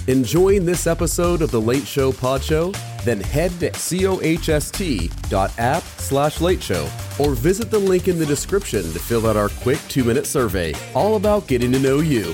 Enjoying this episode of The Late Show Pod Show? Then head to cohost.app/Late Show or visit the link in the description to fill out our quick 2-minute survey, all about getting to know you.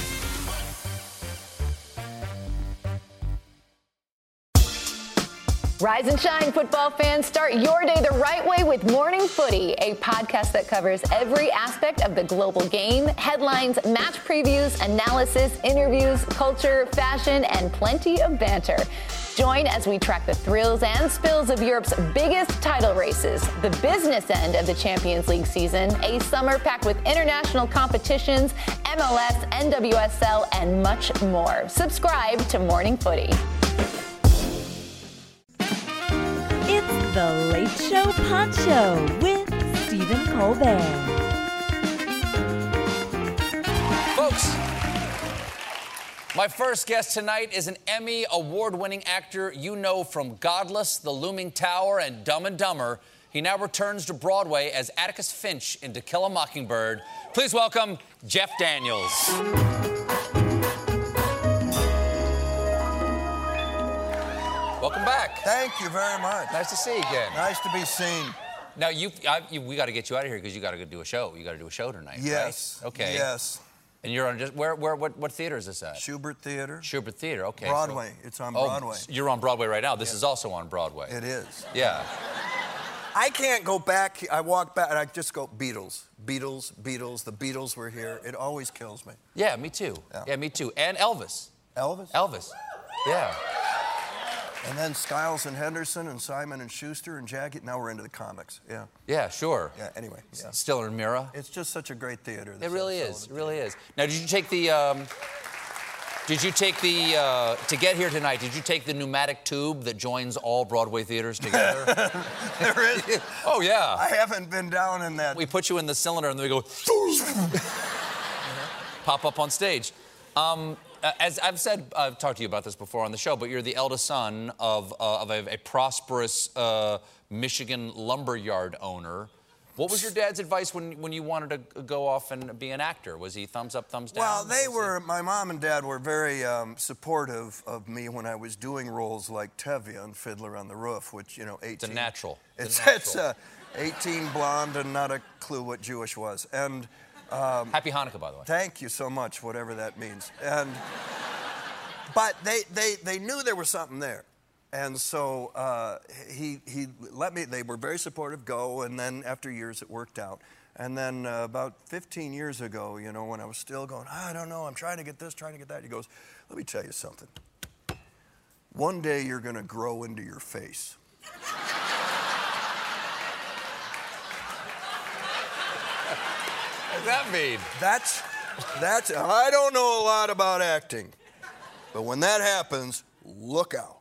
Rise and shine, football fans. Start your day the right way with Morning Footy, a podcast that covers every aspect of the global game, headlines, match previews, analysis, interviews, culture, fashion, and plenty of banter. Join as we track the thrills and spills of Europe's biggest title races, the business end of the Champions League season, a summer packed with international competitions, MLS, NWSL, and much more. Subscribe to Morning Footy. It's The Late Show Pod Show with Stephen Colbert. Folks, my first guest tonight is an Emmy award-winning actor you know from Godless, The Looming Tower, and Dumb and Dumber. He now returns to Broadway as Atticus Finch in To Kill a Mockingbird. Please welcome Jeff Daniels. Welcome back. Thank you very much. Nice to see you again. Nice to be seen. Now, we got to get you out of here because you got to go do a show. You got to do a show tonight, Yes. right? Okay. Yes. And you're on just what theater is this at? Schubert Theater. Schubert Theater. Okay. Broadway. It's on Broadway. You're on Broadway right now. This is also on Broadway. It is. Yeah. I can't go back. I walk back and I just go Beatles. Beatles, Beatles. The Beatles were here. It always kills me. Yeah, me too. Yeah, me too. And Elvis. Elvis? Elvis. Yeah. And then Skiles and Henderson and Simon and Schuster and Jagged. Now we're into the comics. Yeah. Yeah, sure. Yeah, anyway. Yeah. Stiller and Mira. It's just such a great theater. It really is. It really is. Now, to get here tonight, did you take the pneumatic tube that joins all Broadway theaters together? There is? Oh, yeah. I haven't been down in that. We put you in the cylinder and then we go pop up on stage. As I've said, I've talked to you about this before on the show, but you're the eldest son of a prosperous Michigan lumberyard owner. What was your dad's advice when you wanted to go off and be an actor? Was he thumbs up, thumbs down? Well, my mom and dad were very supportive of me when I was doing roles like Tevye on Fiddler on the Roof, which, 18. It's a natural. It's 18 blonde and not a clue what Jewish was. And Happy Hanukkah, by the way. Thank you so much, whatever that means. But they knew there was something there. And so he let me, they were very supportive, go, and then after years it worked out. And then about 15 years ago, when I was still going, I don't know, I'm trying to get this, trying to get that, he goes, let me tell you something. One day you're going to grow into your face. What does that mean? That's, I don't know a lot about acting, but when that happens, look out.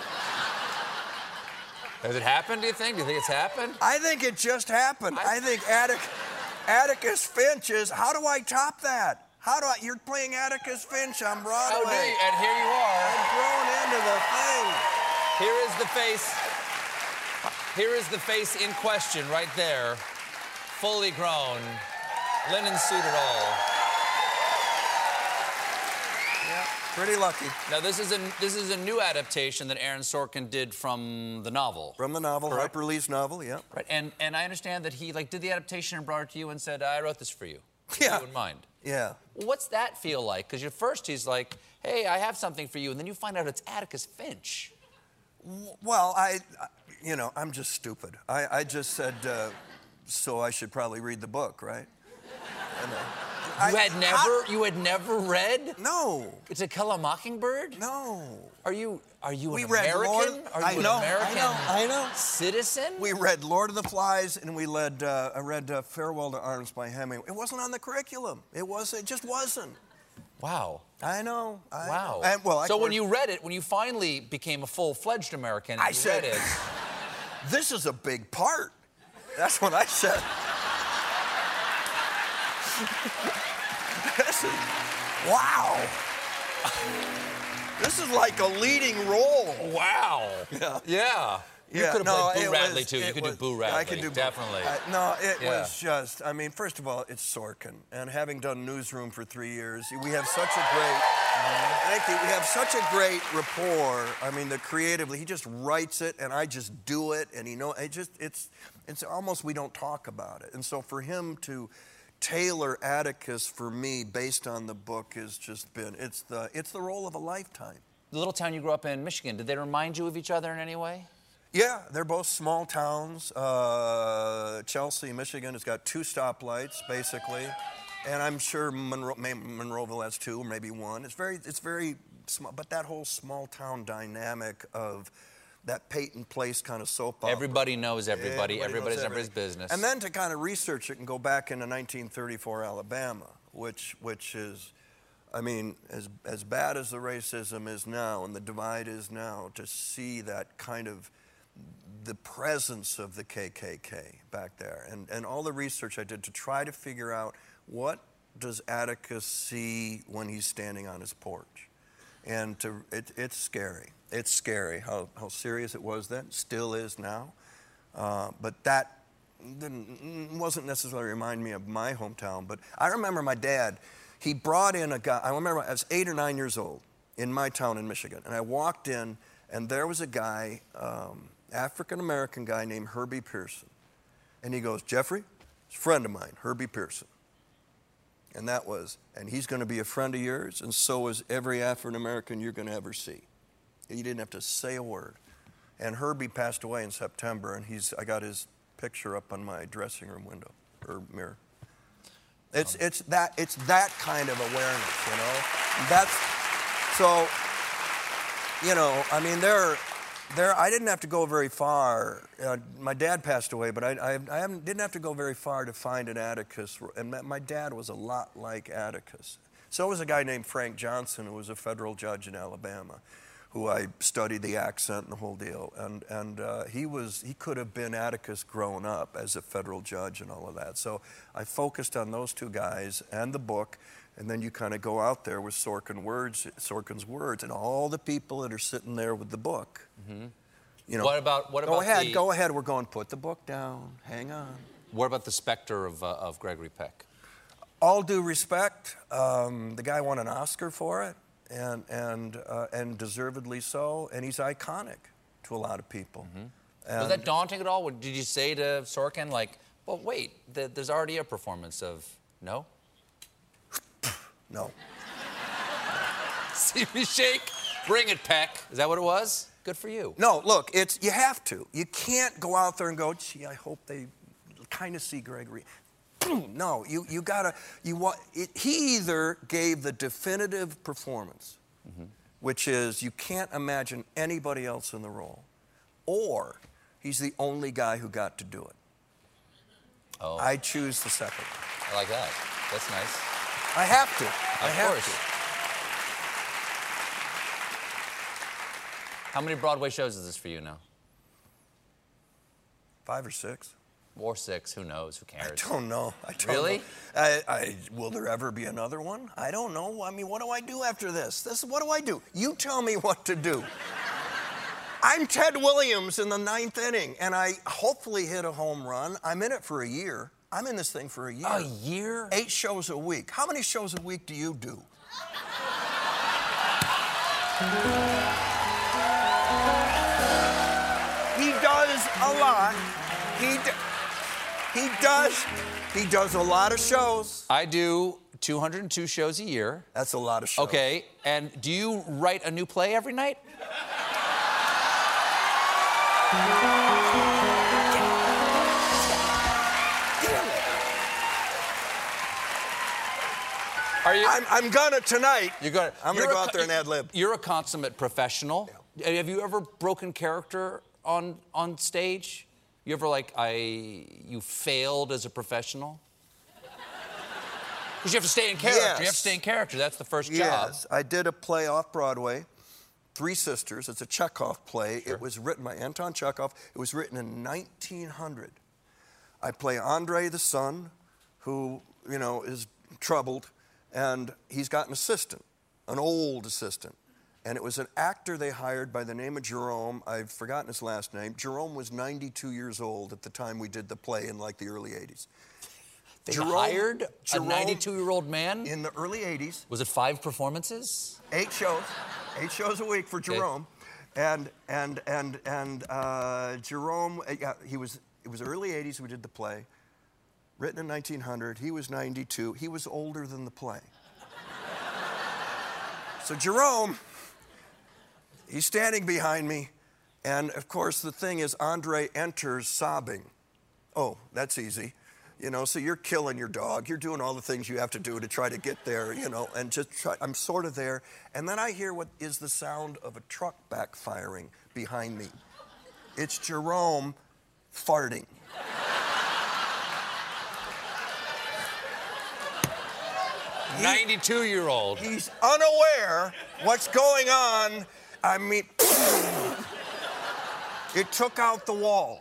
Has it happened, do you think? Do you think it's happened? I think it just happened. I think Atticus Finch is, how do I top that? You're playing Atticus Finch on Broadway. Oh, and here you are. I'm thrown into the thing. Here is the face. Here is the face in question right there. Fully grown. Linen suit and all. Yeah, pretty lucky. Now this is a new adaptation that Aaron Sorkin did from the novel. From the novel, correct? Harper Lee's novel, yeah. Right, and I understand that he did the adaptation and brought it to you and said, I wrote this for you. Yeah. You in mind. Yeah. What's that feel like? Because at first he's like, hey, I have something for you, and then you find out it's Atticus Finch. Well, I'm just stupid. I just said, so I should probably read the book, right? You had never read? No. To Kill a Mockingbird? No. Are you an read American? I know. Citizen? We read Lord of the Flies, and I read Farewell to Arms by Hemingway. It wasn't on the curriculum. It just wasn't. Wow. I know. Wow. And, when you read it, when you finally became a full-fledged American, I said, read it. This is a big part. That's what I said. Wow. This is like a leading role. Wow. Yeah. You could have played Boo Radley, too. You could do Boo Radley. I could do definitely. It was just, first of all, it's Sorkin. And having done Newsroom for 3 years, we have such a great... Thank you. We have such a great rapport. I mean, creatively, he just writes it, and I just do it, and it's almost we don't talk about it. And so for him to tailor Atticus for me based on the book has just been, it's the role of a lifetime. The little town you grew up in, Michigan, did they remind you of each other in any way? Yeah, they're both small towns. Chelsea, Michigan has got 2 stoplights, basically. And I'm sure Monroeville has 2 or maybe 1. It's very small, but that whole small town dynamic of that Peyton Place kind of soap opera. Everybody knows everybody. Everybody's Everybody's business. And then to kind of research it and go back into 1934 Alabama, which is, I mean, as bad as the racism is now and the divide is now, to see that kind of the presence of the KKK back there, and all the research I did to try to figure out what does Atticus see when he's standing on his porch. And it's scary. It's scary how serious it was then, still is now. But that wasn't necessarily remind me of my hometown. But I remember my dad, he brought in a guy. I remember I was 8 or 9 years old in my town in Michigan. And I walked in, and there was a guy, African-American guy named Herbie Pearson. And he goes, Jeffrey, it's a friend of mine, Herbie Pearson. And he's going to be a friend of yours, and so is every African-American you're going to ever see. He didn't have to say a word. And Herbie passed away in September, and I got his picture up on my dressing room window, or mirror. It's that kind of awareness, you know? I mean, I didn't have to go very far. My dad passed away, but I didn't have to go very far to find an Atticus. And my dad was a lot like Atticus. So was a guy named Frank Johnson, who was a federal judge in Alabama, who I studied the accent and the whole deal. And he could have been Atticus grown up as a federal judge and all of that. So I focused on those 2 guys and the book. And then you kind of go out there with Sorkin's words, and all the people that are sitting there with the book. Mm-hmm. You know, what about go ahead. We're going, put the book down. Hang on. What about the specter of Gregory Peck? All due respect, the guy won an Oscar for it, and deservedly so. And he's iconic to a lot of people. Mm-hmm. Was that daunting at all? Did you say to Sorkin, like, well, wait, there's already a performance of no? No. See me shake? Bring it, Peck. Is that what it was? Good for you. No, look, you have to. You can't go out there and go, gee, I hope they kind of see Gregory. No, you gotta, he either gave the definitive performance, which is you can't imagine anybody else in the role, or he's the only guy who got to do it. Oh. I choose the second. I like that. That's nice. I have to. Of course. How many Broadway shows is this for you now? 5 or 6. Or 6, who knows? Who cares? I don't know. Really? Will there ever be another one? I don't know. I mean, what do I do after this? What do I do? You tell me what to do. I'm Ted Williams in the 9th inning, and I hopefully hit a home run. I'm in it for a year. I'm in this thing for a year. A year? 8 shows a week. How many shows a week do you do? He does a lot. He does a lot of shows. I do 202 shows a year. That's a lot of shows. Okay, and do you write a new play every night? Are you? I'm gonna tonight. You're gonna. I'm gonna go out there and ad lib. You're a consummate professional. Yeah. Have you ever broken character on stage? You ever you failed as a professional? Because you have to stay in character. Yes. You have to stay in character. That's the first job. Yes, I did a play off Broadway, Three Sisters. It's a Chekhov play. Sure. It was written by Anton Chekhov. It was written in 1900. I play Andre the son, who is troubled. And he's got an assistant, an old assistant. And it was an actor they hired by the name of Jerome. I've forgotten his last name. Jerome was 92 years old at the time we did the play in the early 80s. They hired a 92-year-old man? In the early 80s. Was it 5 performances? 8 shows. 8 shows a week for Jerome. Okay. And Jerome, it was early 80s we did the play. Written in 1900. He was 92. He was older than the play. So Jerome, he's standing behind me. And, of course, the thing is, Andre enters sobbing. Oh, that's easy. You know, so you're killing your dog. You're doing all the things you have to do to try to get there, you know, and just try. I'm sort of there. And then I hear what is the sound of a truck backfiring behind me. It's Jerome farting. 92-year-old. He's unaware what's going on. I mean, it took out the wall.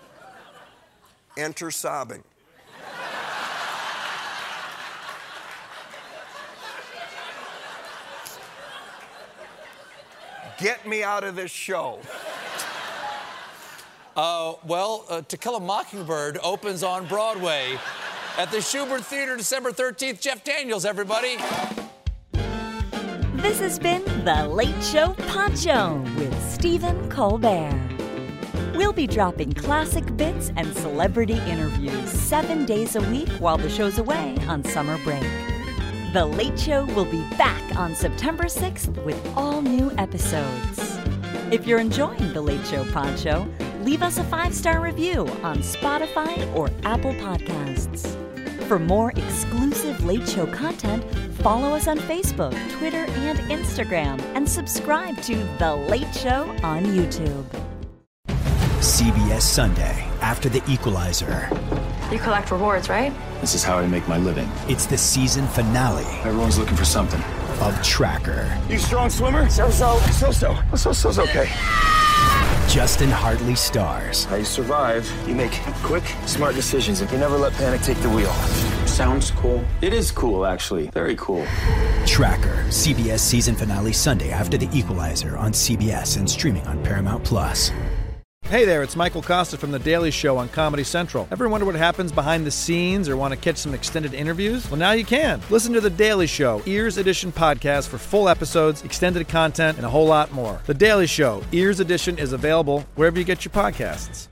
Enter sobbing. Get me out of this show. To Kill a Mockingbird opens on Broadway at the Shubert Theater December 13th. Jeff Daniels, everybody. This has been The Late Show Poncho with Stephen Colbert. We'll be dropping classic bits and celebrity interviews 7 days a week while the show's away on summer break. The Late Show will be back on September 6th with all new episodes. If you're enjoying The Late Show Poncho, leave us a 5-star review on Spotify or Apple Podcasts. For more exclusive Late Show content, follow us on Facebook, Twitter, and Instagram, and subscribe to The Late Show on YouTube. CBS Sunday, after The Equalizer. You collect rewards, right? This is how I make my living. It's the season finale. Everyone's looking for something. Of Tracker. You strong swimmer? So-so's okay. Justin Hartley stars. How you survive, you make quick, smart decisions, and you never let panic take the wheel. Sounds cool. It is cool, actually. Very cool. Tracker, CBS season finale Sunday after The Equalizer on CBS and streaming on Paramount+. Hey there, it's Michael Costa from The Daily Show on Comedy Central. Ever wonder what happens behind the scenes or want to catch some extended interviews? Well, now you can. Listen to The Daily Show, Ears Edition podcast for full episodes, extended content, and a whole lot more. The Daily Show, Ears Edition is available wherever you get your podcasts.